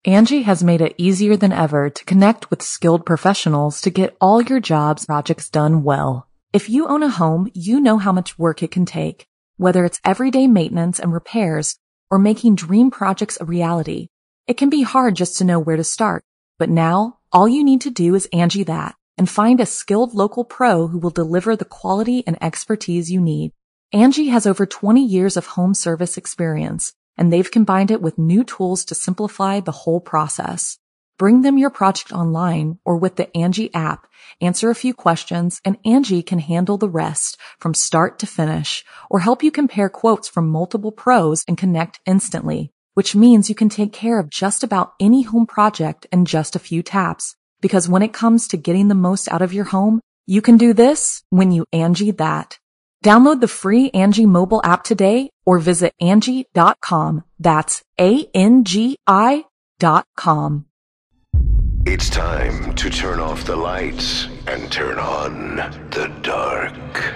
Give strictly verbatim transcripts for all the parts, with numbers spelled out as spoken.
Angie has made it easier than ever to connect with skilled professionals to get all your jobs projects done well. If you own a home, you know how much work it can take, whether it's everyday maintenance and repairs or making dream projects a reality. It can be hard just to know where to start, but now all you need to do is Angie that and find a skilled local pro who will deliver the quality and expertise you need. Angie has over twenty years of home service experience, and they've combined it with new tools to simplify the whole process. Bring them your project online or with the Angie app, answer a few questions, and Angie can handle the rest from start to finish, or help you compare quotes from multiple pros and connect instantly, which means you can take care of just about any home project in just a few taps. Because when it comes to getting the most out of your home, you can do this when you Angie that. Download the free Angie mobile app today or visit Angie dot com. That's A N G I dot com. It's time to turn off the lights and turn on the dark.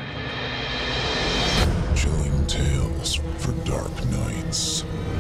Chilling tales for dark nights.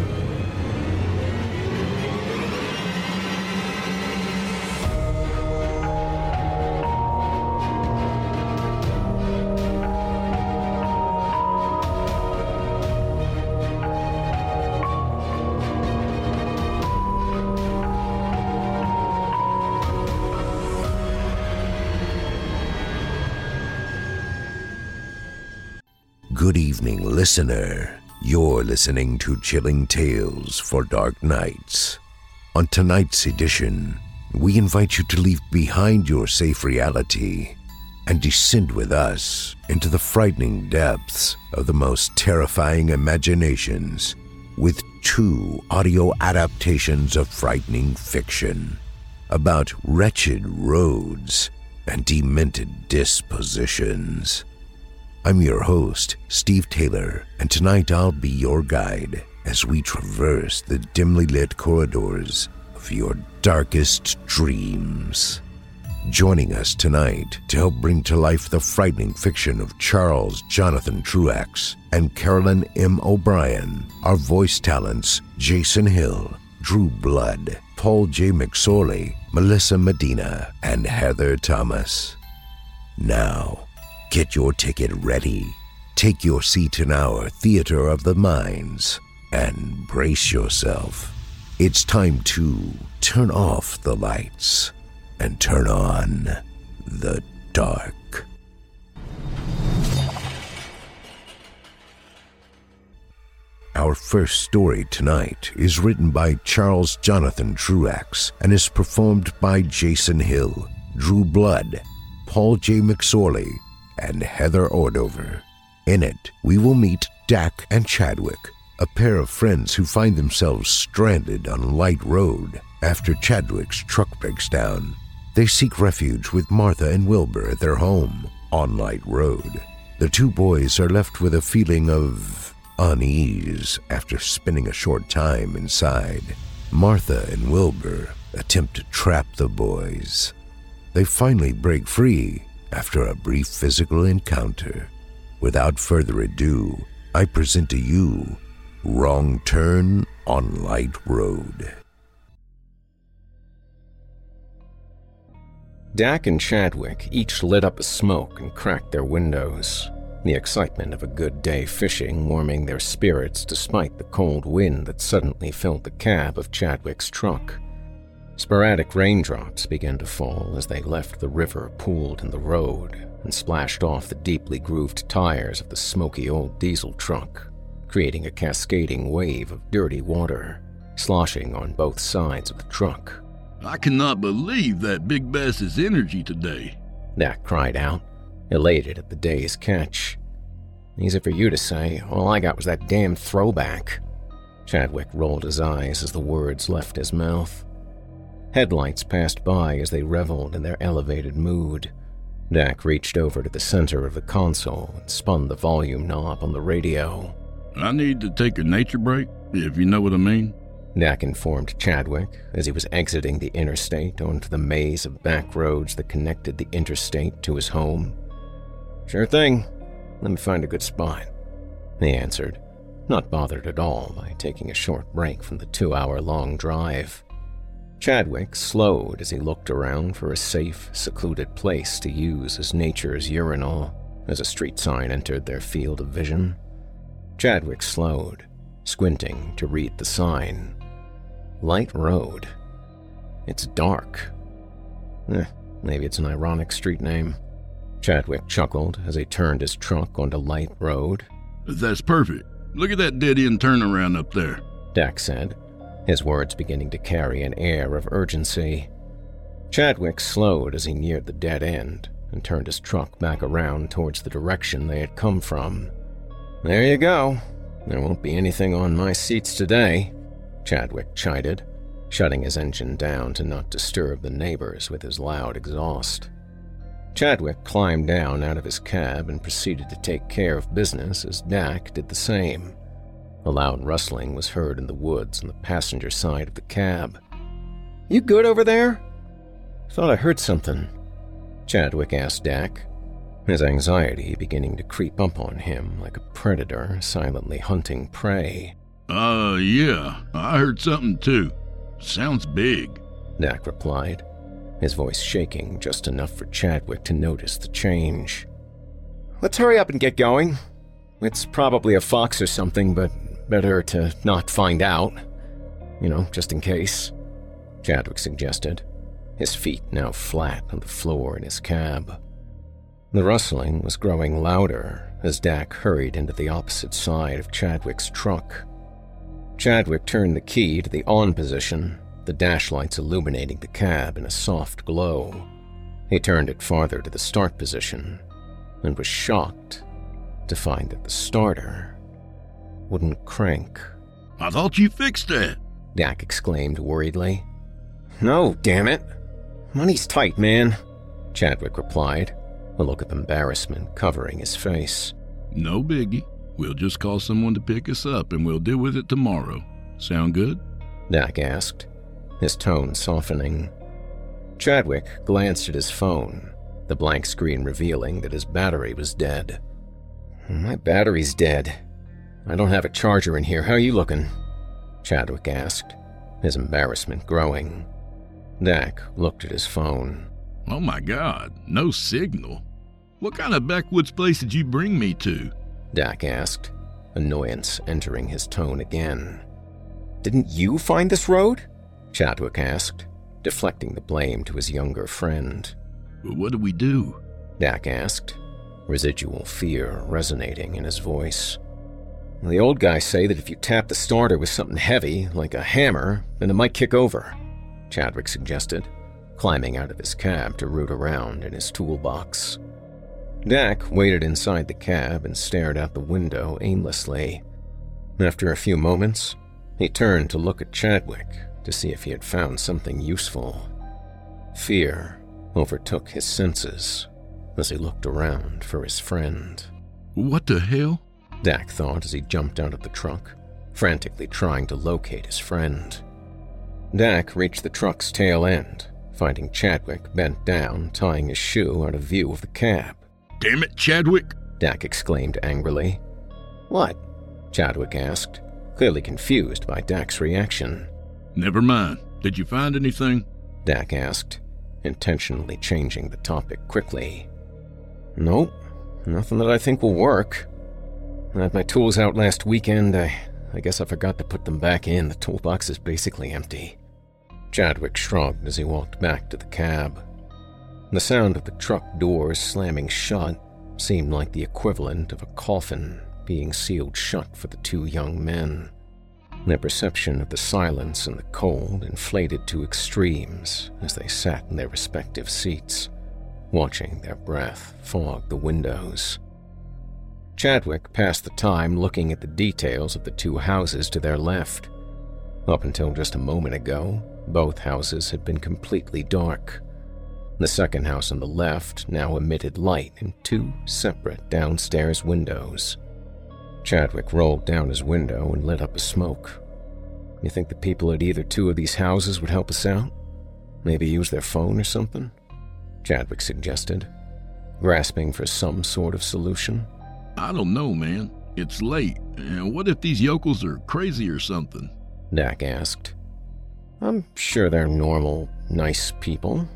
Good evening, listener. You're listening to Chilling Tales for Dark Nights. On tonight's edition, we invite you to leave behind your safe reality and descend with us into the frightening depths of the most terrifying imaginations with two audio adaptations of frightening fiction about wretched roads and demented dispositions. I'm your host, Steve Taylor, and tonight I'll be your guide as we traverse the dimly lit corridors of your darkest dreams. Joining us tonight to help bring to life the frightening fiction of Charles Jonathan Truax and Carolyn M. O'Brien are voice talents Jason Hill, Drew Blood, Paul J. McSorley, Melissa Medina, and Heather Thomas. Now, get your ticket ready, take your seat in our theater of the minds, and brace yourself. It's time to turn off the lights and turn on the dark. Our first story tonight is written by Charles Jonathan Truax and is performed by Jason Hill, Drew Blood, Paul J. McSorley, and Heather Ordover. In it, we will meet Dak and Chadwick, a pair of friends who find themselves stranded on Light Road after Chadwick's truck breaks down. They seek refuge with Martha and Wilbur at their home on Light Road. The two boys are left with a feeling of unease after spending a short time inside. Martha and Wilbur attempt to trap the boys. They finally break free after a brief physical encounter. Without further ado, I present to you Wrong Turn on Light Road. Dak and Chadwick each lit up a smoke and cracked their windows, the excitement of a good day fishing warming their spirits despite the cold wind that suddenly filled the cab of Chadwick's truck. Sporadic raindrops began to fall as they left the river pooled in the road and splashed off the deeply grooved tires of the smoky old diesel truck, creating a cascading wave of dirty water, sloshing on both sides of the truck. I cannot believe that Big Bass's energy today, Dak cried out, elated at the day's catch. Easy for you to say, all I got was that damn throwback. Chadwick rolled his eyes as the words left his mouth. Headlights passed by as they reveled in their elevated mood. Dak reached over to the center of the console and spun the volume knob on the radio. I need to take a nature break, if you know what I mean. Dak informed Chadwick as he was exiting the interstate onto the maze of back roads that connected the interstate to his home. Sure thing. Let me find a good spot, he answered, not bothered at all by taking a short break from the two-hour-long drive. Chadwick slowed as he looked around for a safe, secluded place to use as nature's urinal as a street sign entered their field of vision. Chadwick slowed, squinting to read the sign. Light Road. It's dark. Eh, maybe it's an ironic street name. Chadwick chuckled as he turned his truck onto Light Road. That's perfect. Look at that dead-end turnaround up there, Dak said, his words beginning to carry an air of urgency. Chadwick slowed as he neared the dead end and turned his truck back around towards the direction they had come from. There you go. There won't be anything on my seats today, Chadwick chided, shutting his engine down to not disturb the neighbors with his loud exhaust. Chadwick climbed down out of his cab and proceeded to take care of business as Dak did the same. A loud rustling was heard in the woods on the passenger side of the cab. You good over there? Thought I heard something, Chadwick asked Dak, his anxiety beginning to creep up on him like a predator silently hunting prey. Uh, yeah, I heard something too. Sounds big, Dak replied, his voice shaking just enough for Chadwick to notice the change. Let's hurry up and get going. It's probably a fox or something, but better to not find out. You know, just in case, Chadwick suggested, his feet now flat on the floor in his cab. The rustling was growing louder as Dak hurried into the opposite side of Chadwick's truck. Chadwick turned the key to the on position, the dash lights illuminating the cab in a soft glow. He turned it farther to the start position and was shocked to find that the starter wouldn't crank. I thought you fixed that, Dak exclaimed worriedly. No, damn it. Money's tight, man, Chadwick replied, a look of embarrassment covering his face. No biggie. We'll just call someone to pick us up and we'll deal with it tomorrow. Sound good? Dak asked, his tone softening. Chadwick glanced at his phone, the blank screen revealing that his battery was dead. My battery's dead. I don't have a charger in here. How are you looking? Chadwick asked, his embarrassment growing. Dak looked at his phone. Oh my God, no signal. What kind of backwoods place did you bring me to? Dak asked, annoyance entering his tone again. Didn't you find this road? Chadwick asked, deflecting the blame to his younger friend. What do we do? Dak asked, residual fear resonating in his voice. The old guys say that if you tap the starter with something heavy, like a hammer, then it might kick over, Chadwick suggested, climbing out of his cab to root around in his toolbox. Dak waited inside the cab and stared out the window aimlessly. After a few moments, he turned to look at Chadwick to see if he had found something useful. Fear overtook his senses as he looked around for his friend. What the hell? Dak thought as he jumped out of the truck, frantically trying to locate his friend. Dak reached the truck's tail end, finding Chadwick bent down, tying his shoe out of view of the cab. Damn it, Chadwick! Dak exclaimed angrily. What? Chadwick asked, clearly confused by Dak's reaction. Never mind. Did you find anything? Dak asked, intentionally changing the topic quickly. Nope, nothing that I think will work. I had my tools out last weekend. I, I guess I forgot to put them back in. The toolbox is basically empty. Chadwick shrugged as he walked back to the cab. The sound of the truck doors slamming shut seemed like the equivalent of a coffin being sealed shut for the two young men. Their perception of the silence and the cold inflated to extremes as they sat in their respective seats, watching their breath fog the windows. Chadwick passed the time looking at the details of the two houses to their left. Up until just a moment ago, both houses had been completely dark. The second house on the left now emitted light in two separate downstairs windows. Chadwick rolled down his window and lit up a smoke. You think the people at either two of these houses would help us out? Maybe use their phone or something? Chadwick suggested, grasping for some sort of solution. I don't know, man. It's late. And what if these yokels are crazy or something? Dak asked. I'm sure they're normal, nice people.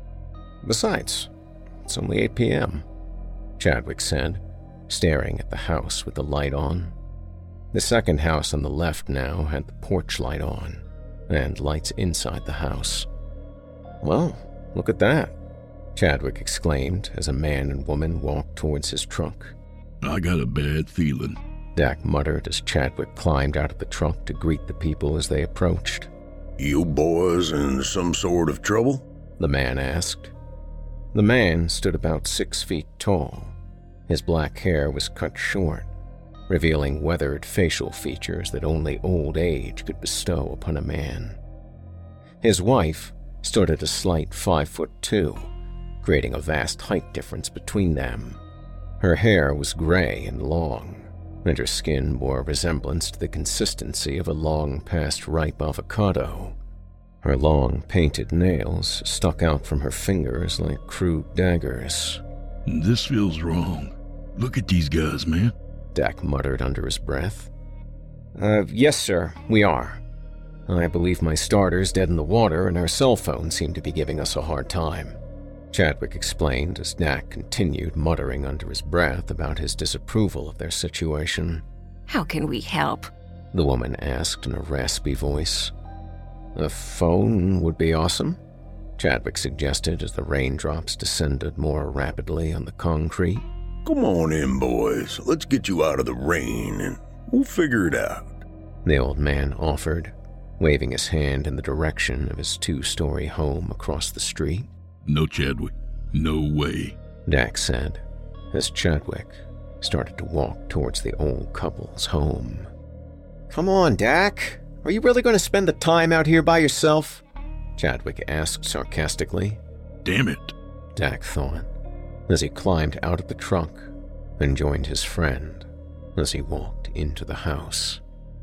Besides, it's only eight p.m., Chadwick said, staring at the house with the light on. The second house on the left now had the porch light on, and lights inside the house. Well, look at that, Chadwick exclaimed as a man and woman walked towards his truck. I got a bad feeling, Dak muttered as Chadwick climbed out of the truck to greet the people as they approached. You boys in some sort of trouble? The man asked. The man stood about six feet tall. His black hair was cut short, revealing weathered facial features that only old age could bestow upon a man. His wife stood at a slight five foot two, creating a vast height difference between them. Her hair was gray and long, and her skin bore a resemblance to the consistency of a long-past ripe avocado. Her long, painted nails stuck out from her fingers like crude daggers. This feels wrong. Look at these guys, man, Dak muttered under his breath. Uh, yes, sir, we are. I believe my starter's dead in the water and our cell phones seem to be giving us a hard time, Chadwick explained as Dak continued muttering under his breath about his disapproval of their situation. How can we help? The woman asked in a raspy voice. A phone would be awesome, Chadwick suggested as the raindrops descended more rapidly on the concrete. Come on in, boys. Let's get you out of the rain and we'll figure it out, the old man offered, waving his hand in the direction of his two-story home across the street. No, Chadwick. No way, Dak said, as Chadwick started to walk towards the old couple's home. Come on, Dak. Are you really going to spend the time out here by yourself? Chadwick asked sarcastically. Damn it, Dak thought, as he climbed out of the truck and joined his friend as he walked into the house.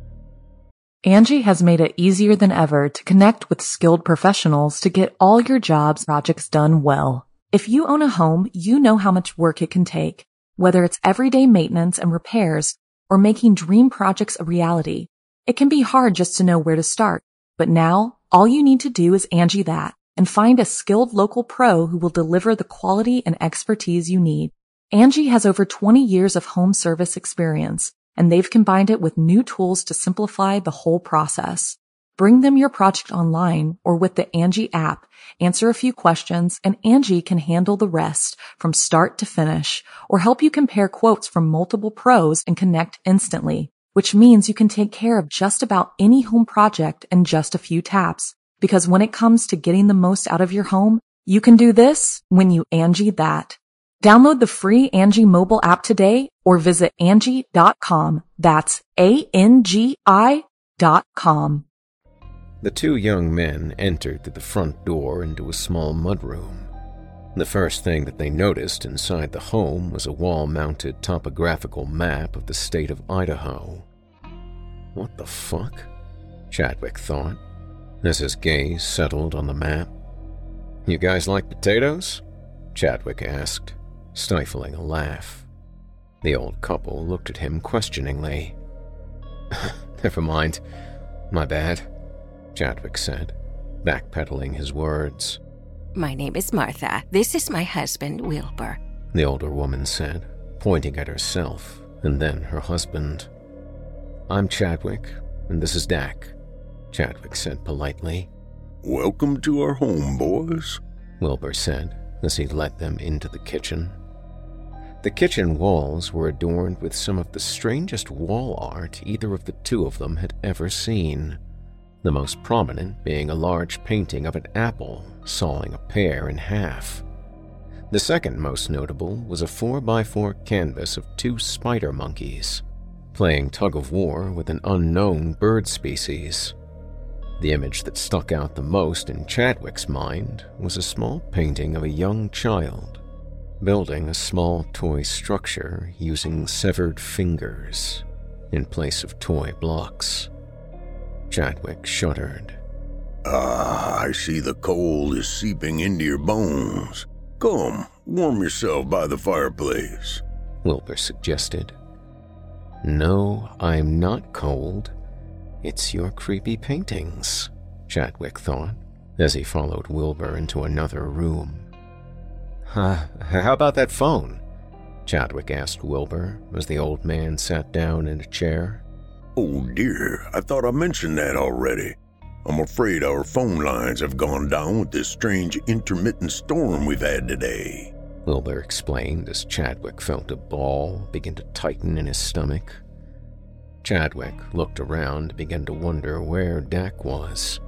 Angie has made it easier than ever to connect with skilled professionals to get all your jobs projects done well. If you own a home, you know how much work it can take, whether it's everyday maintenance and repairs or making dream projects a reality. It can be hard just to know where to start, but now all you need to do is Angie that and find a skilled local pro who will deliver the quality and expertise you need. Angie has over twenty years of home service experience, and they've combined it with new tools to simplify the whole process. Bring them your project online or with the Angie app, answer a few questions, and Angie can handle the rest from start to finish, or help you compare quotes from multiple pros and connect instantly, which means you can take care of just about any home project in just a few taps. Because when it comes to getting the most out of your home, you can do this when you Angie that. Download the free Angie mobile app today or visit Angie dot com. That's A N G I dot com. The two young men entered through the front door into a small mudroom. The first thing that they noticed inside the home was a wall-mounted topographical map of the state of Idaho. What the fuck? Chadwick thought, as his gaze settled on the map. You guys like potatoes? Chadwick asked, stifling a laugh. The old couple looked at him questioningly. Never mind. My bad, Chadwick said, backpedaling his words. My name is Martha. This is my husband, Wilbur. The older woman said, pointing at herself and then her husband. I'm Chadwick, and this is Dak, Chadwick said politely. Welcome to our home, boys, Wilbur said as he led them into the kitchen. The kitchen walls were adorned with some of the strangest wall art either of the two of them had ever seen, the most prominent being a large painting of an apple sawing a pear in half. The second most notable was a four by four canvas of two spider monkeys, playing tug-of-war with an unknown bird species. The image that stuck out the most in Chadwick's mind was a small painting of a young child building a small toy structure using severed fingers in place of toy blocks. Chadwick shuddered. Ah, I see the cold is seeping into your bones. Come, warm yourself by the fireplace, Wilbur suggested. No, I'm not cold. It's your creepy paintings, Chadwick thought, as he followed Wilbur into another room. Huh, how about that phone? Chadwick asked Wilbur as the old man sat down in a chair. Oh dear, I thought I mentioned that already. I'm afraid our phone lines have gone down with this strange intermittent storm we've had today, Wilbur explained as Chadwick felt a ball begin to tighten in his stomach. Chadwick looked around and began to wonder where Dak was.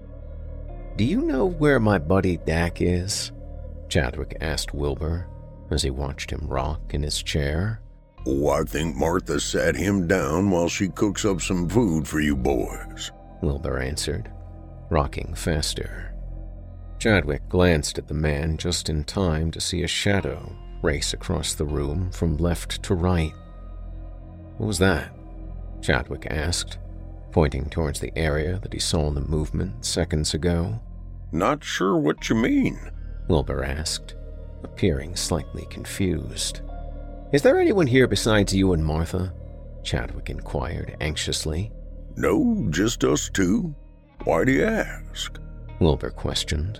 Do you know where my buddy Dak is? Chadwick asked Wilbur as he watched him rock in his chair. Oh, I think Martha sat him down while she cooks up some food for you boys, Wilbur answered, rocking faster. Chadwick glanced at the man just in time to see a shadow race across the room from left to right. What was that? Chadwick asked, pointing towards the area that he saw in the movement seconds ago. Not sure what you mean, Wilbur asked, appearing slightly confused. Is there anyone here besides you and Martha? Chadwick inquired anxiously. No, just us two. Why do you ask? Wilbur questioned.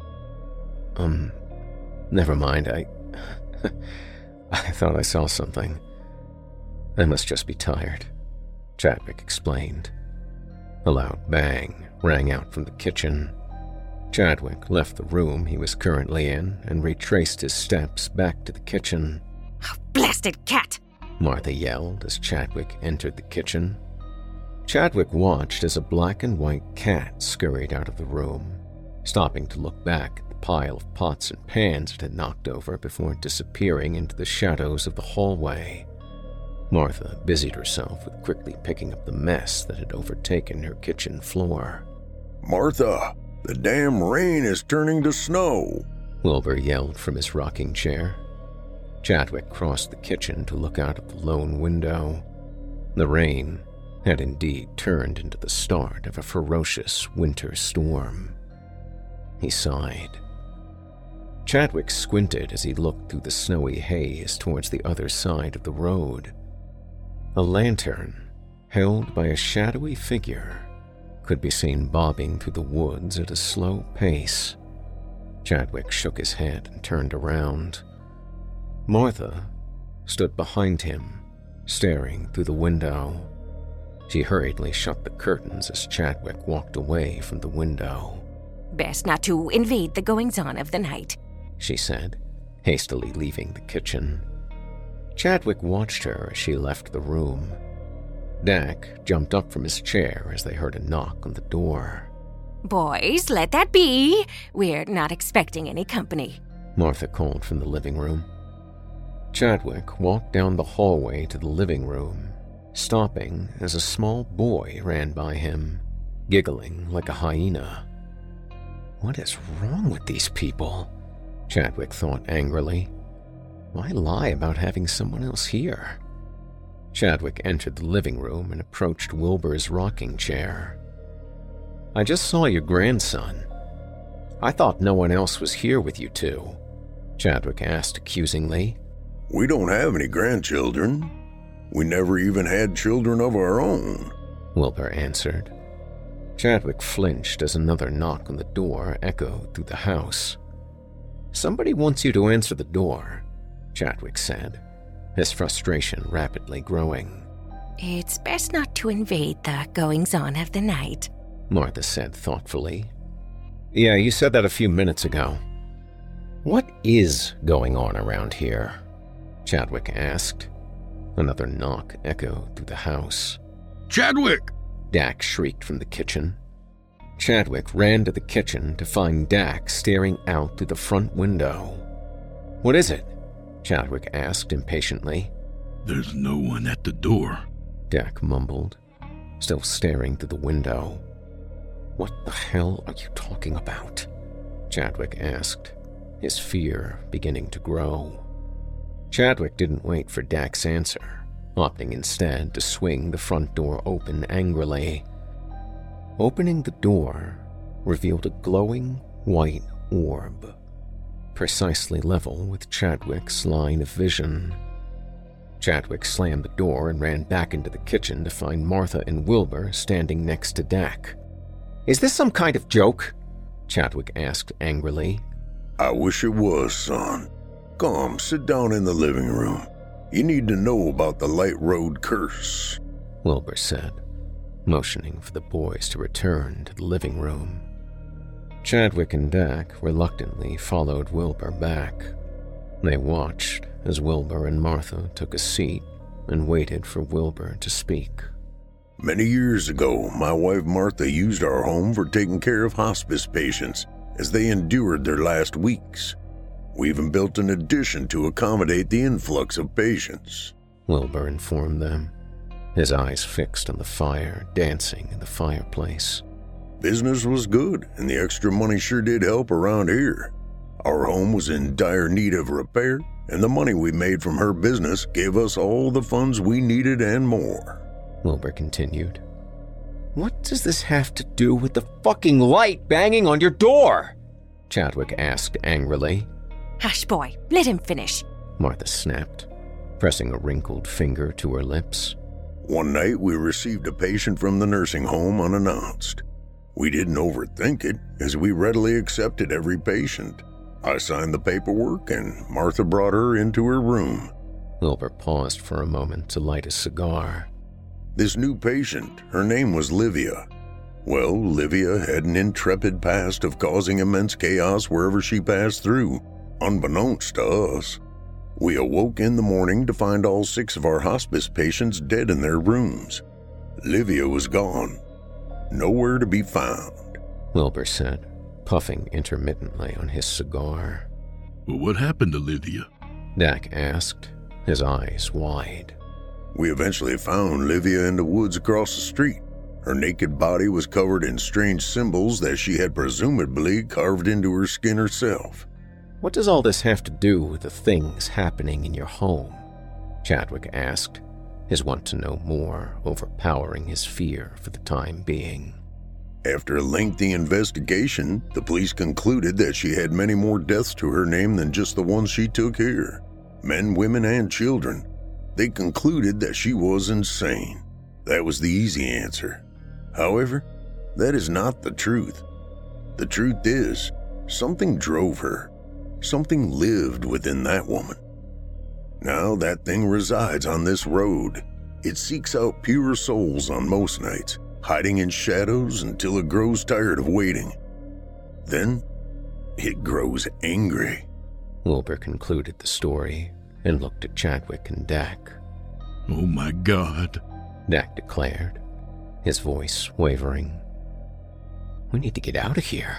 Um, never mind, I... I thought I saw something. I must just be tired, Chadwick explained. A loud bang rang out from the kitchen. Chadwick left the room he was currently in and retraced his steps back to the kitchen. Oh, blasted cat! Martha yelled as Chadwick entered the kitchen. Chadwick watched as a black and white cat scurried out of the room, stopping to look back at the pile of pots and pans it had knocked over before disappearing into the shadows of the hallway. Martha busied herself with quickly picking up the mess that had overtaken her kitchen floor. Martha, the damn rain is turning to snow, Wilbur yelled from his rocking chair. Chadwick crossed the kitchen to look out of the lone window. The rain had indeed turned into the start of a ferocious winter storm. He sighed. Chadwick squinted as he looked through the snowy haze towards the other side of the road. A lantern, held by a shadowy figure, could be seen bobbing through the woods at a slow pace. Chadwick shook his head and turned around. Martha stood behind him, staring through the window. She hurriedly shut the curtains as Chadwick walked away from the window. Best not to invade the goings-on of the night, she said, hastily leaving the kitchen. Chadwick watched her as she left the room. Dak jumped up from his chair as they heard a knock on the door. Boys, let that be. We're not expecting any company, Martha called from the living room. Chadwick walked down the hallway to the living room, stopping as a small boy ran by him, giggling like a hyena. What is wrong with these people? Chadwick thought angrily. Why lie about having someone else here? Chadwick entered the living room and approached Wilbur's rocking chair. I just saw your grandson. I thought no one else was here with you two, Chadwick asked accusingly. We don't have any grandchildren. We never even had children of our own, Wilbur answered. Chadwick flinched as another knock on the door echoed through the house. Somebody wants you to answer the door, Chadwick said, his frustration rapidly growing. It's best not to invade the goings-on of the night, Martha said thoughtfully. Yeah, you said that a few minutes ago. What is going on around here? Chadwick asked. Another knock echoed through the house. Chadwick! Dak shrieked from the kitchen. Chadwick ran to the kitchen to find Dak staring out through the front window. What is it? Chadwick asked impatiently. There's no one at the door, Dak mumbled, still staring through the window. What the hell are you talking about? Chadwick asked, his fear beginning to grow. Chadwick didn't wait for Dak's answer, opting instead to swing the front door open angrily. Opening the door revealed a glowing white orb, precisely level with Chadwick's line of vision. Chadwick slammed the door and ran back into the kitchen to find Martha and Wilbur standing next to Dak. Is this some kind of joke? Chadwick asked angrily. I wish it was, son. Come, sit down in the living room. You need to know about the Light Road curse, Wilbur said, motioning for the boys to return to the living room. Chadwick and Dak reluctantly followed Wilbur back. They watched as Wilbur and Martha took a seat and waited for Wilbur to speak. Many years ago, my wife Martha used our home for taking care of hospice patients as they endured their last weeks. We even built an addition to accommodate the influx of patients, Wilbur informed them, his eyes fixed on the fire dancing in the fireplace. Business was good, and the extra money sure did help around here. Our home was in dire need of repair, and the money we made from her business gave us all the funds we needed and more, Wilbur continued. What does this have to do with the fucking light banging on your door? Chadwick asked angrily. Hush, boy. Let him finish. Martha snapped, pressing a wrinkled finger to her lips. One night we received a patient from the nursing home unannounced. We didn't overthink it, as we readily accepted every patient. I signed the paperwork, and Martha brought her into her room. Wilbur paused for a moment to light a cigar. This new patient, her name was Livia. Well, Livia had an intrepid past of causing immense chaos wherever she passed through, unbeknownst to us. We awoke in the morning to find all six of our hospice patients dead in their rooms. Livia was gone. Nowhere to be found, Wilbur said, puffing intermittently on his cigar. Well, what happened to Lydia? Dak asked, his eyes wide. We eventually found Livia in the woods across the street. Her naked body was covered in strange symbols that she had presumably carved into her skin herself. What does all this have to do with the things happening in your home? Chadwick asked, his want to know more overpowering his fear for the time being. After a lengthy investigation, the police concluded that she had many more deaths to her name than just the ones she took here. Men, women, and children. They concluded that she was insane. That was the easy answer. However, that is not the truth. The truth is, something drove her. Something lived within that woman. Now that thing resides on this road. It seeks out pure souls on most nights, hiding in shadows until it grows tired of waiting. Then, it grows angry. Wilbur concluded the story and looked at Chadwick and Dak. Oh my God, Dak declared, his voice wavering. We need to get out of here.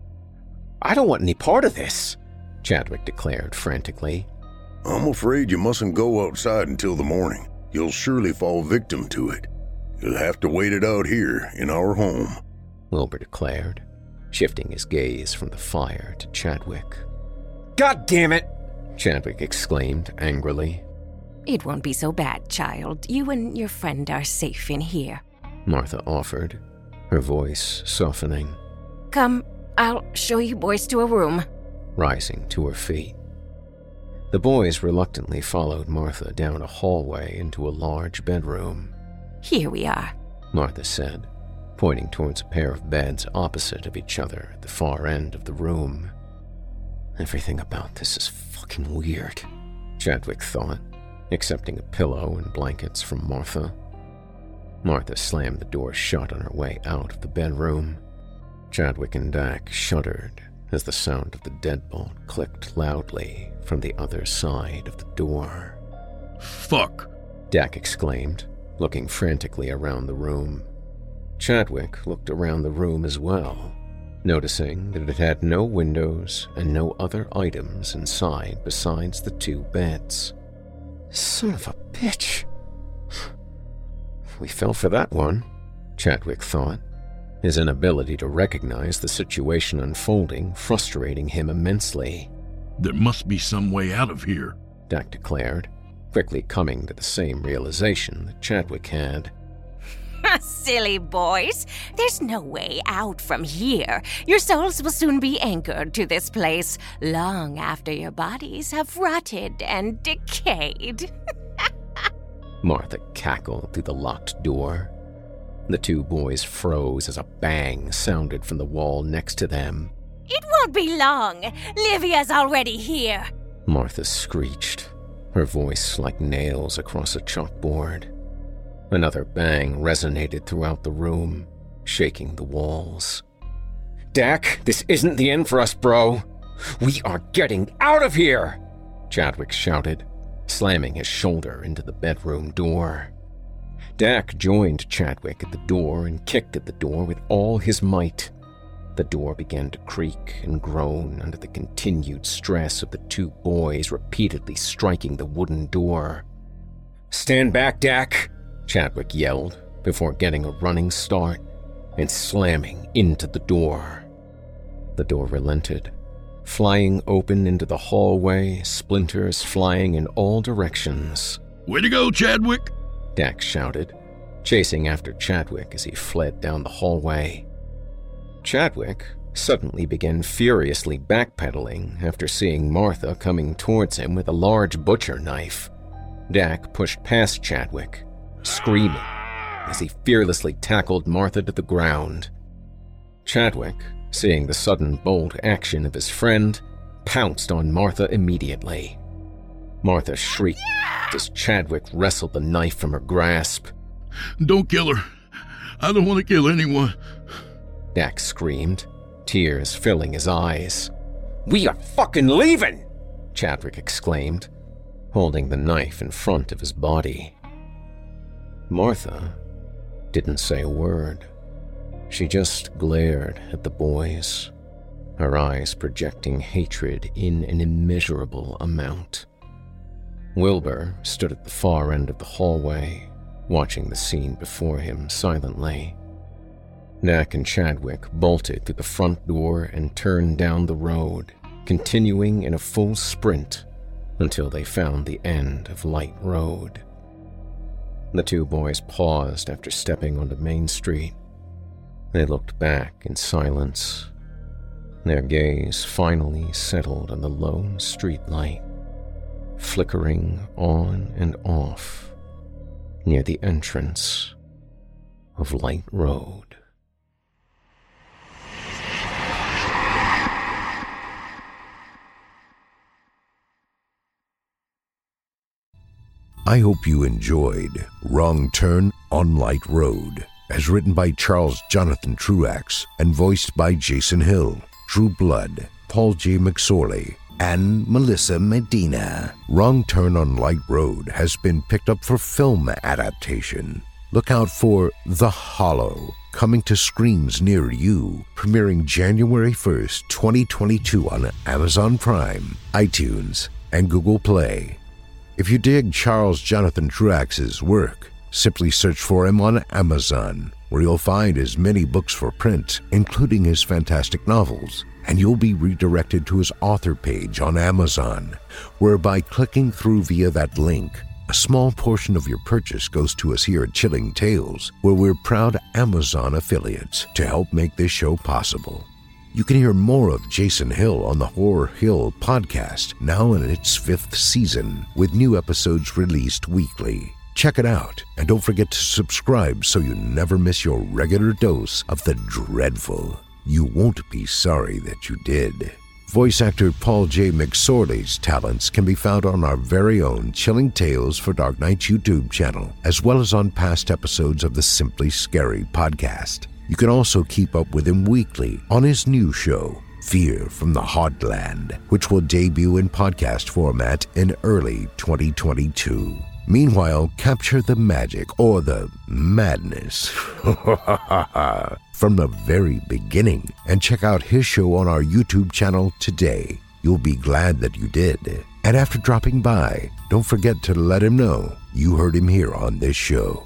I don't want any part of this, Chadwick declared frantically. I'm afraid you mustn't go outside until the morning. You'll surely fall victim to it. You'll have to wait it out here in our home, Wilbur declared, shifting his gaze from the fire to Chadwick. God damn it! Chadwick exclaimed angrily. It won't be so bad, child. You and your friend are safe in here. Martha offered, her voice softening. Come, I'll show you boys to a room. Rising to her feet. The boys reluctantly followed Martha down a hallway into a large bedroom. Here we are, Martha said, pointing towards a pair of beds opposite of each other at the far end of the room. Everything about this is fucking weird, Chadwick thought, accepting a pillow and blankets from Martha. Martha slammed the door shut on her way out of the bedroom. Chadwick and Dak shuddered as the sound of the deadbolt clicked loudly from the other side of the door. Fuck, Dak exclaimed, looking frantically around the room. Chadwick looked around the room as well, noticing that it had no windows and no other items inside besides the two beds. Son of a bitch. We fell for that one, Chadwick thought, his inability to recognize the situation unfolding frustrating him immensely. There must be some way out of here, Dak declared, quickly coming to the same realization that Chadwick had. Silly boys. There's no way out from here. Your souls will soon be anchored to this place long after your bodies have rotted and decayed. Martha cackled through the locked door. The two boys froze as a bang sounded from the wall next to them. It won't be long. Livia's already here. Martha screeched, her voice like nails across a chalkboard. Another bang resonated throughout the room, shaking the walls. Dak, this isn't the end for us, bro. We are getting out of here, Chadwick shouted, slamming his shoulder into the bedroom door. Dak joined Chadwick at the door and kicked at the door with all his might. The door began to creak and groan under the continued stress of the two boys repeatedly striking the wooden door. Stand back, Dak, Chadwick yelled before getting a running start and slamming into the door. The door relented, flying open into the hallway, splinters flying in all directions. Way to go, Chadwick! Dak shouted, chasing after Chadwick as he fled down the hallway. Chadwick suddenly began furiously backpedaling after seeing Martha coming towards him with a large butcher knife. Dak pushed past Chadwick, screaming as he fearlessly tackled Martha to the ground. Chadwick, seeing the sudden bold action of his friend, pounced on Martha immediately. Martha shrieked as Chadwick wrestled the knife from her grasp. Don't kill her. I don't want to kill anyone. Dak screamed, tears filling his eyes. We are fucking leaving, Chadwick exclaimed, holding the knife in front of his body. Martha didn't say a word. She just glared at the boys, her eyes projecting hatred in an immeasurable amount. Wilbur stood at the far end of the hallway, watching the scene before him silently. Dak and Chadwick bolted through the front door and turned down the road, continuing in a full sprint until they found the end of Light Road. The two boys paused after stepping onto Main Street. They looked back in silence. Their gaze finally settled on the lone street light, flickering on and off near the entrance of Light Road. I hope you enjoyed Wrong Turn on Light Road, as written by Charles Jonathan Truax and voiced by Jason Hill, Drew Blood, Paul J. McSorley, and Melissa Medina. Wrong Turn on Light Road has been picked up for film adaptation. Look out for The Hollow, coming to screens near you, premiering January first, twenty twenty-two on Amazon Prime, iTunes, and Google Play. If you dig Charles Jonathan Truax's work, simply search for him on Amazon, where you'll find his many books for print, including his fantastic novels, and you'll be redirected to his author page on Amazon, where by clicking through via that link, a small portion of your purchase goes to us here at Chilling Tales, where we're proud Amazon affiliates to help make this show possible. You can hear more of Jason Hill on the Horror Hill podcast, now in its fifth season, with new episodes released weekly. Check it out, and don't forget to subscribe so you never miss your regular dose of the dreadful. You won't be sorry that you did. Voice actor Paul J. McSorley's talents can be found on our very own Chilling Tales for Dark Nights YouTube channel, as well as on past episodes of the Simply Scary podcast. You can also keep up with him weekly on his new show, Fear from the Heartland, which will debut in podcast format in early twenty twenty-two. Meanwhile, capture the magic or the madness from the very beginning and check out his show on our YouTube channel today. You'll be glad that you did. And after dropping by, don't forget to let him know you heard him here on this show.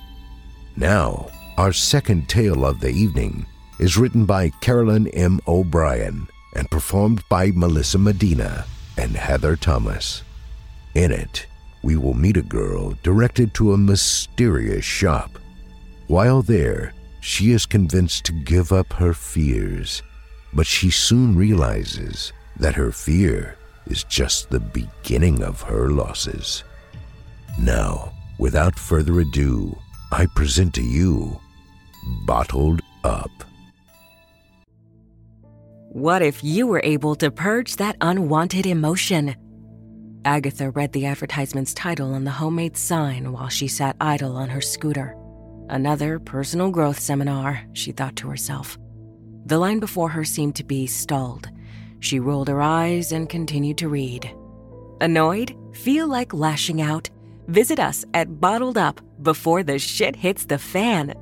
Now, our second tale of the evening is written by Carolyn M. O'Brien and performed by Melissa Medina and Heather Thomas. In it, we will meet a girl directed to a mysterious shop. While there, she is convinced to give up her fears, but she soon realizes that her fear is just the beginning of her losses. Now, without further ado, I present to you Bottled Up. What if you were able to purge that unwanted emotion? Agatha read the advertisement's title on the homemade sign while she sat idle on her scooter. Another personal growth seminar, she thought to herself. The line before her seemed to be stalled. She rolled her eyes and continued to read. Annoyed? Feel like lashing out? Visit us at Bottled Up before the shit hits the fan.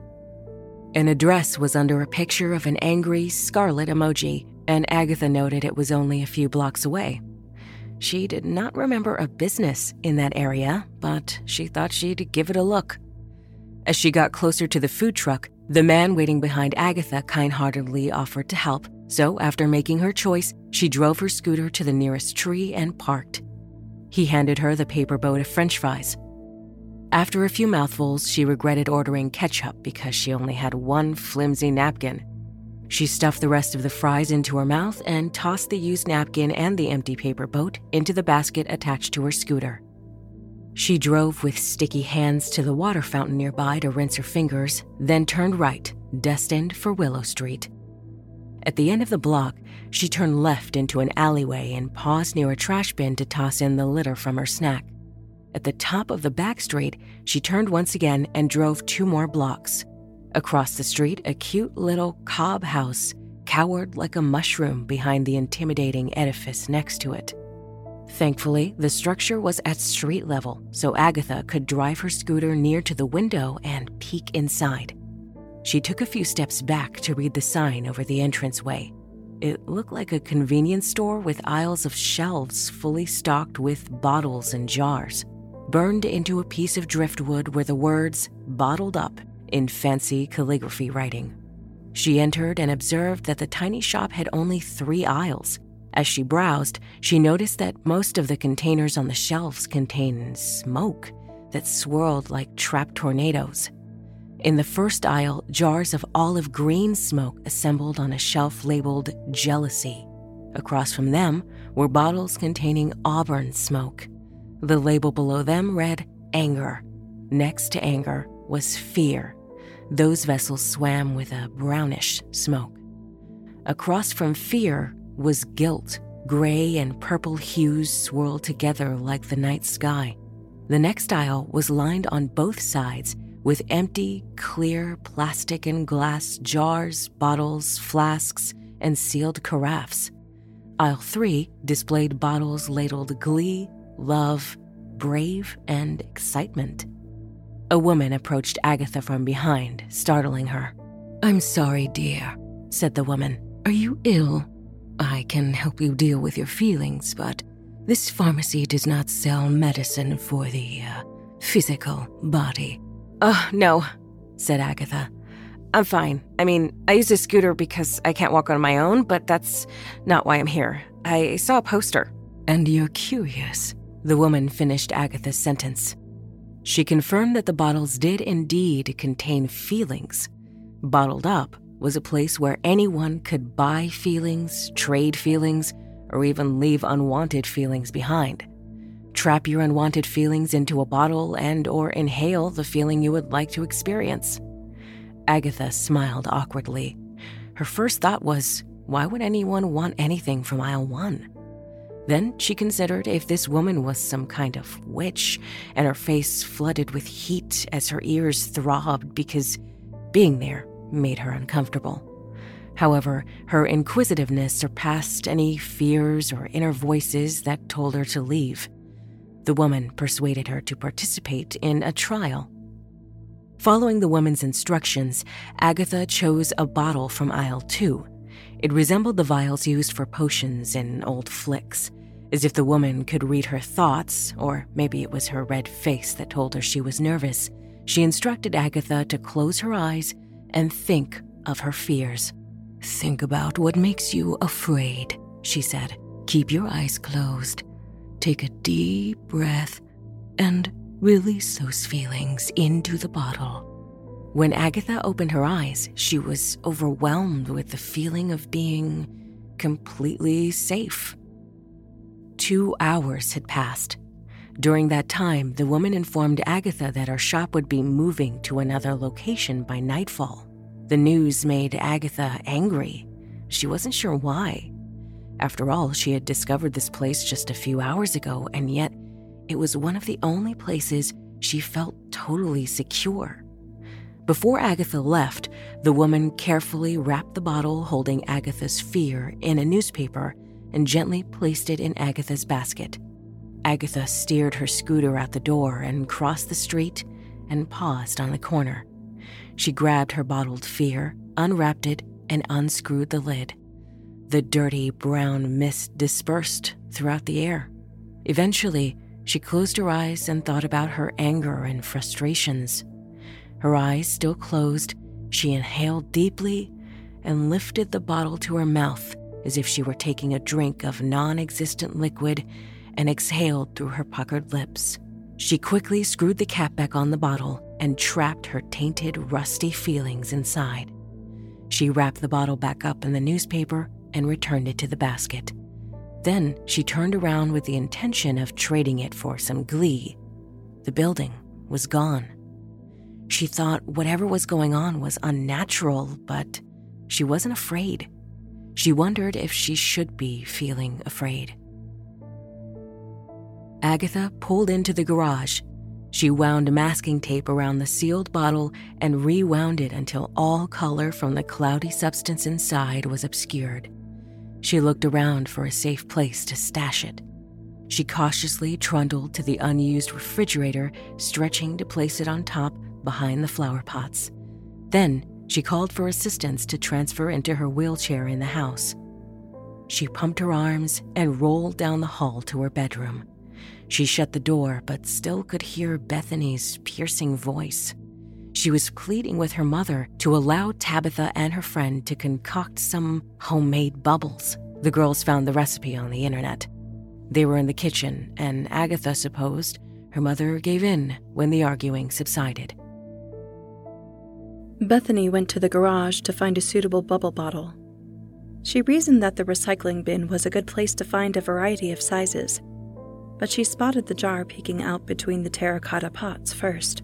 An address was under a picture of an angry, scarlet emoji, and Agatha noted it was only a few blocks away. She did not remember a business in that area, but she thought she'd give it a look. As she got closer to the food truck, the man waiting behind Agatha kind-heartedly offered to help, so after making her choice, she drove her scooter to the nearest tree and parked. He handed her the paper boat of French fries. After a few mouthfuls, she regretted ordering ketchup because she only had one flimsy napkin. She stuffed the rest of the fries into her mouth and tossed the used napkin and the empty paper boat into the basket attached to her scooter. She drove with sticky hands to the water fountain nearby to rinse her fingers, then turned right, destined for Willow Street. At the end of the block, she turned left into an alleyway and paused near a trash bin to toss in the litter from her snack. At the top of the back street, she turned once again and drove two more blocks. Across the street, a cute little cob house cowered like a mushroom behind the intimidating edifice next to it. Thankfully, the structure was at street level, so Agatha could drive her scooter near to the window and peek inside. She took a few steps back to read the sign over the entranceway. It looked like a convenience store with aisles of shelves fully stocked with bottles and jars. Burned into a piece of driftwood were the words "Bottled Up" in fancy calligraphy writing. She entered and observed that the tiny shop had only three aisles. As she browsed, she noticed that most of the containers on the shelves contained smoke that swirled like trapped tornadoes. In the first aisle, jars of olive green smoke assembled on a shelf labeled Jealousy. Across from them were bottles containing auburn smoke. The label below them read Anger. Next to anger was fear. Those vessels swam with a brownish smoke. Across from fear was guilt. Gray and purple hues swirled together like the night sky. The next aisle was lined on both sides with empty, clear plastic and glass jars, bottles, flasks, and sealed carafes. Aisle three displayed bottles ladled glee, love, brave, and excitement. A woman approached Agatha from behind, startling her. "I'm sorry, dear," said the woman. "Are you ill? I can help you deal with your feelings, but this pharmacy does not sell medicine for the uh, physical body." "Oh, no," said Agatha. "I'm fine. I mean, I use a scooter because I can't walk on my own, but that's not why I'm here. I saw a poster." "And you're curious," the woman finished Agatha's sentence. She confirmed that the bottles did indeed contain feelings. Bottled Up was a place where anyone could buy feelings, trade feelings, or even leave unwanted feelings behind. Trap your unwanted feelings into a bottle and or inhale the feeling you would like to experience. Agatha smiled awkwardly. Her first thought was, why would anyone want anything from aisle one? Then she considered if this woman was some kind of witch, and her face flooded with heat as her ears throbbed because being there made her uncomfortable. However, her inquisitiveness surpassed any fears or inner voices that told her to leave. The woman persuaded her to participate in a trial. Following the woman's instructions, Agatha chose a bottle from aisle two. It resembled the vials used for potions in old flicks, as if the woman could read her thoughts, or maybe it was her red face that told her she was nervous. She instructed Agatha to close her eyes and think of her fears. "Think about what makes you afraid," she said. "Keep your eyes closed. Take a deep breath and release those feelings into the bottle." When Agatha opened her eyes, she was overwhelmed with the feeling of being completely safe. Two hours had passed. During that time, the woman informed Agatha that her shop would be moving to another location by nightfall. The news made Agatha angry. She wasn't sure why. After all, she had discovered this place just a few hours ago, and yet it was one of the only places she felt totally secure. Before Agatha left, the woman carefully wrapped the bottle holding Agatha's fear in a newspaper and gently placed it in Agatha's basket. Agatha steered her scooter out the door and crossed the street and paused on the corner. She grabbed her bottled fear, unwrapped it, and unscrewed the lid. The dirty brown mist dispersed throughout the air. Eventually, she closed her eyes and thought about her anger and frustrations. Her eyes still closed, she inhaled deeply and lifted the bottle to her mouth as if she were taking a drink of non-existent liquid and exhaled through her puckered lips. She quickly screwed the cap back on the bottle and trapped her tainted, rusty feelings inside. She wrapped the bottle back up in the newspaper and returned it to the basket. Then she turned around with the intention of trading it for some glee. The building was gone. She thought whatever was going on was unnatural, but she wasn't afraid. She wondered if she should be feeling afraid. Agatha pulled into the garage. She wound masking tape around the sealed bottle and rewound it until all color from the cloudy substance inside was obscured. She looked around for a safe place to stash it. She cautiously trundled to the unused refrigerator, stretching to place it on top behind the flower pots. Then she called for assistance to transfer into her wheelchair in the house. She pumped her arms and rolled down the hall to her bedroom. She shut the door, but still could hear Bethany's piercing voice. She was pleading with her mother to allow Tabitha and her friend to concoct some homemade bubbles. The girls found the recipe on the internet. They were in the kitchen, and Agatha supposed her mother gave in when the arguing subsided. Bethany went to the garage to find a suitable bubble bottle. She reasoned that the recycling bin was a good place to find a variety of sizes, but she spotted the jar peeking out between the terracotta pots first.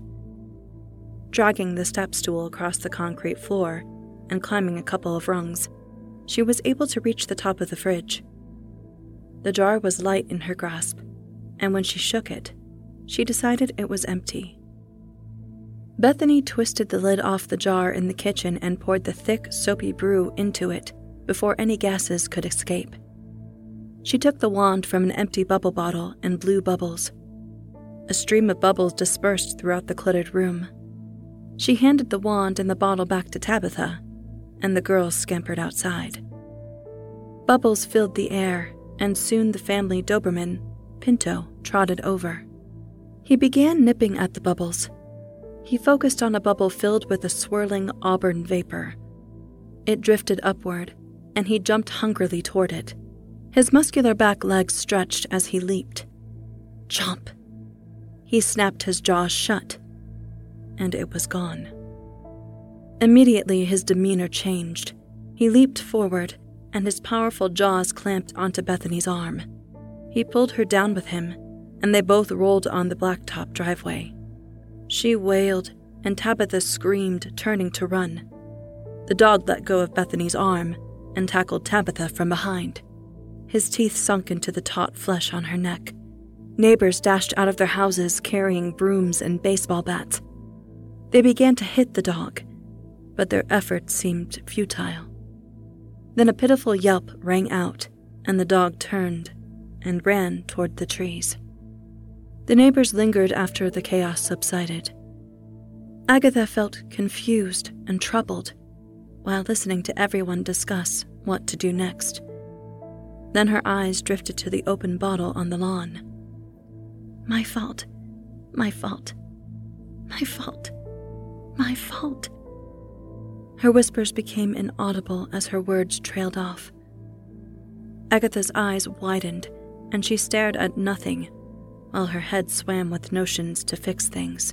Dragging the step stool across the concrete floor and climbing a couple of rungs, she was able to reach the top of the fridge. The jar was light in her grasp, and when she shook it, she decided it was empty. Bethany twisted the lid off the jar in the kitchen and poured the thick, soapy brew into it before any gases could escape. She took the wand from an empty bubble bottle and blew bubbles. A stream of bubbles dispersed throughout the cluttered room. She handed the wand and the bottle back to Tabitha, and the girls scampered outside. Bubbles filled the air, and soon the family Doberman, Pinto, trotted over. He began nipping at the bubbles. He focused on a bubble filled with a swirling auburn vapor. It drifted upward, and he jumped hungrily toward it. His muscular back legs stretched as he leaped. Chomp! He snapped his jaws shut, and it was gone. Immediately, his demeanor changed. He leaped forward, and his powerful jaws clamped onto Bethany's arm. He pulled her down with him, and they both rolled on the blacktop driveway. She wailed, and Tabitha screamed, turning to run. The dog let go of Bethany's arm and tackled Tabitha from behind. His teeth sunk into the taut flesh on her neck. Neighbors dashed out of their houses carrying brooms and baseball bats. They began to hit the dog, but their efforts seemed futile. Then a pitiful yelp rang out, and the dog turned and ran toward the trees. The neighbors lingered after the chaos subsided. Agatha felt confused and troubled while listening to everyone discuss what to do next. Then her eyes drifted to the open bottle on the lawn. My fault. My fault. My fault. My fault. Her whispers became inaudible as her words trailed off. Agatha's eyes widened, and she stared at nothing, while her head swam with notions to fix things.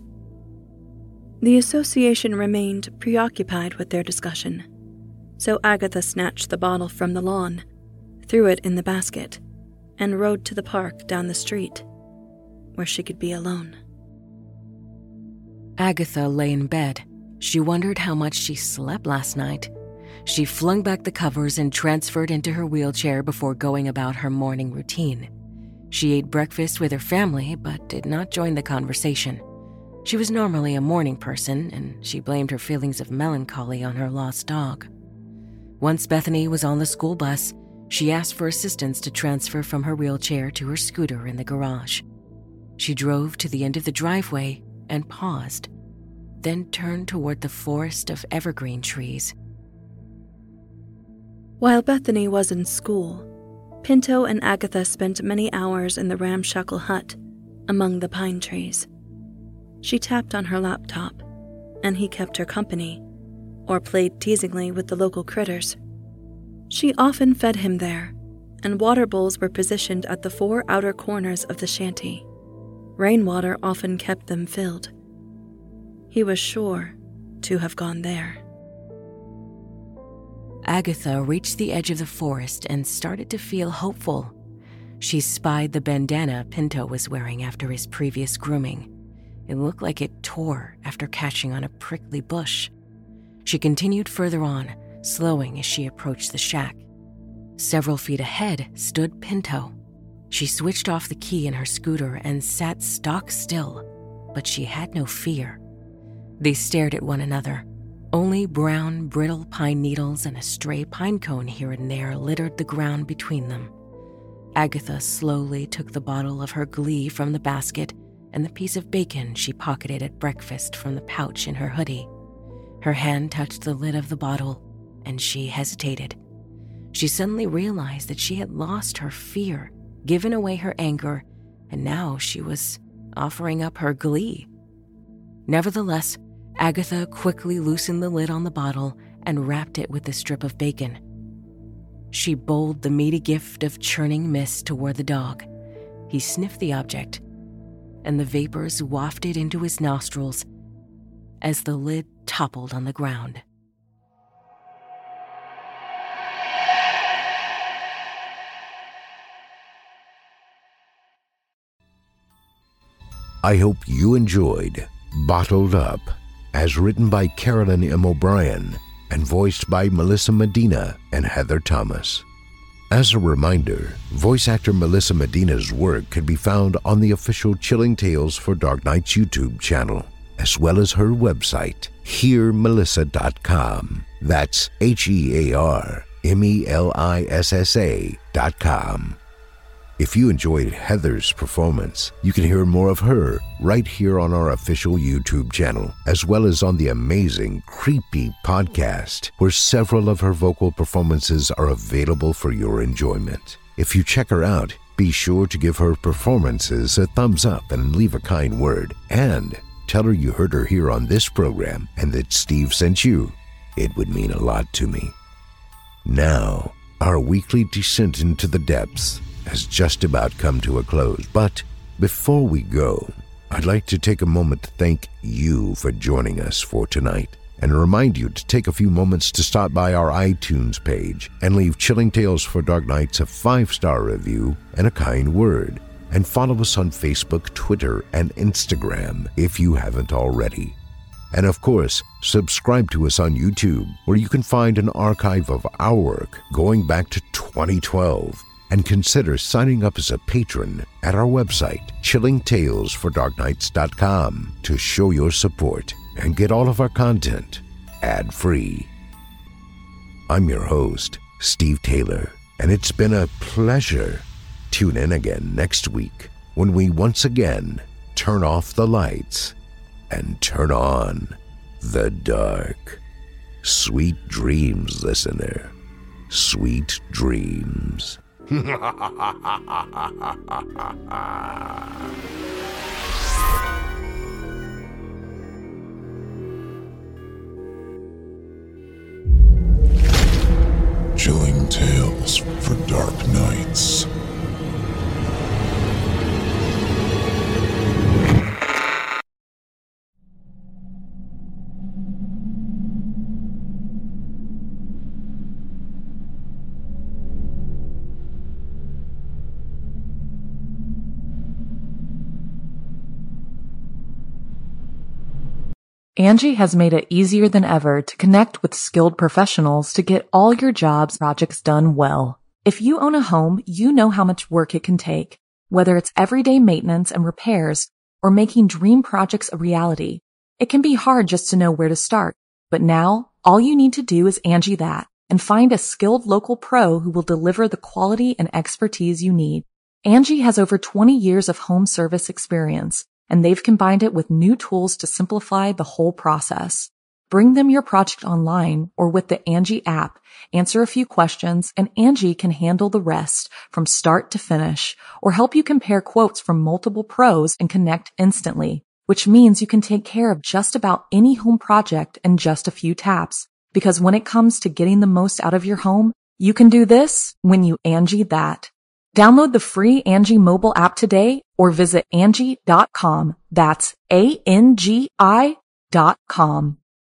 The association remained preoccupied with their discussion, so Agatha snatched the bottle from the lawn, threw it in the basket, and rode to the park down the street, where she could be alone. Agatha lay in bed. She wondered how much she slept last night. She flung back the covers and transferred into her wheelchair before going about her morning routine. She ate breakfast with her family, but did not join the conversation. She was normally a morning person, and she blamed her feelings of melancholy on her lost dog. Once Bethany was on the school bus, she asked for assistance to transfer from her wheelchair to her scooter in the garage. She drove to the end of the driveway and paused, then turned toward the forest of evergreen trees. While Bethany was in school, Pinto and Agatha spent many hours in the ramshackle hut among the pine trees. She tapped on her laptop, and he kept her company, or played teasingly with the local critters. She often fed him there, and water bowls were positioned at the four outer corners of the shanty. Rainwater often kept them filled. He was sure to have gone there. Agatha reached the edge of the forest and started to feel hopeful. She spied the bandana Pinto was wearing after his previous grooming. It looked like it tore after catching on a prickly bush. She continued further on, slowing as she approached the shack. Several feet ahead stood Pinto. She switched off the key in her scooter and sat stock still, but she had no fear. They stared at one another. Only brown, brittle pine needles and a stray pine cone here and there littered the ground between them. Agatha slowly took the bottle of her Glee from the basket and the piece of bacon she pocketed at breakfast from the pouch in her hoodie. Her hand touched the lid of the bottle, and she hesitated. She suddenly realized that she had lost her fear, given away her anger, and now she was offering up her Glee. Nevertheless, Agatha quickly loosened the lid on the bottle and wrapped it with the strip of bacon. She bowled the meaty gift of churning mist toward the dog. He sniffed the object, and the vapors wafted into his nostrils as the lid toppled on the ground. I hope you enjoyed Bottled Up, as written by Carolyn M. O'Brien and voiced by Melissa Medina and Heather Thomas. As a reminder, voice actor Melissa Medina's work can be found on the official Chilling Tales for Dark Nights YouTube channel, as well as her website, hear melissa dot com. That's H E A R M E L I S S A dot com. If you enjoyed Heather's performance, you can hear more of her right here on our official YouTube channel, as well as on the amazing Creepy podcast, where several of her vocal performances are available for your enjoyment. If you check her out, be sure to give her performances a thumbs up and leave a kind word, and tell her you heard her here on this program and that Steve sent you. It would mean a lot to me. Now, our weekly descent into the depths has just about come to a close, but before we go, I'd like to take a moment to thank you for joining us for tonight, and remind you to take a few moments to stop by our iTunes page and leave Chilling Tales for Dark Nights a five-star review and a kind word, and follow us on Facebook, Twitter, and Instagram if you haven't already. And of course, subscribe to us on YouTube, where you can find an archive of our work going back to twenty twelve. And consider signing up as a patron at our website, chilling tales for dark nights dot com, to show your support and get all of our content ad-free. I'm your host, Steve Taylor, and it's been a pleasure. Tune in again next week when we once again turn off the lights and turn on the dark. Sweet dreams, listener. Sweet dreams. Chilling Tales for Dark Nights. Angie has made it easier than ever to connect with skilled professionals to get all your jobs projects done well. If you own a home, you know how much work it can take, whether it's everyday maintenance and repairs or making dream projects a reality. It can be hard just to know where to start, but now all you need to do is Angie that and find a skilled local pro who will deliver the quality and expertise you need. Angie has over twenty years of home service experience, and they've combined it with new tools to simplify the whole process. Bring them your project online or with the Angie app, answer a few questions, and Angie can handle the rest from start to finish, or help you compare quotes from multiple pros and connect instantly, which means you can take care of just about any home project in just a few taps. Because when it comes to getting the most out of your home, you can do this when you Angie that. Download the free Angie mobile app today or visit Angie dot com. That's A N G I dot com.